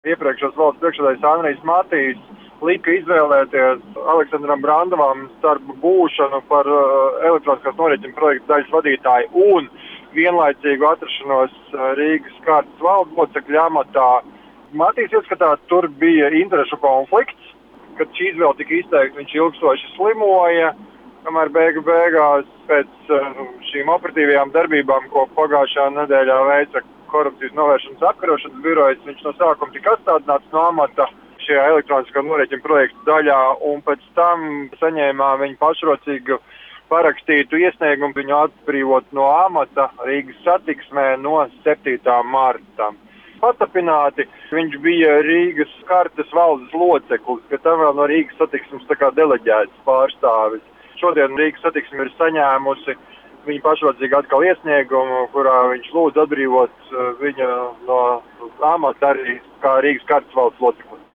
Iepriekšējais valsts priekšsēdētājs Andrijs Matīs lika izvēlēties Aleksandram Brandovam starp būšanu par elektroniskās norēķina projekta daļas vadītāju un vienlaicīgu atrašanos Rīgas kārtas valdes locekļa amatā. Matīs ieskatā, tur bija interešu konflikts, kad šī izvēle tika izteikta, viņš ilgstoši slimoja, kamēr beigās pēc šīm operatīvajām darbībām, ko pagājušajā nedēļā veica korupcijas novēršanas apkarošanas birojas, viņš no sākuma tika atstādināts no amata šajā elektroniskā norēķina projekta daļā, un pēc tam saņēmām viņa pašrocīgu parakstītu iesniegumu viņu atbrīvot no amata Rīgas satiksmē no 7. marta. Patapināti viņš bija Rīgas kartes valdes loceklis, bet tam vēl no Rīgas satiksmes tā kā deleģēts pārstāvis. Šodien Rīgas satiksme ir saņēmusi viņa pašrocīgi atkal iesniegumu, kurā viņš lūdz atbrīvot viņa no amata arī kā Rīgas kartes valdes loceklis.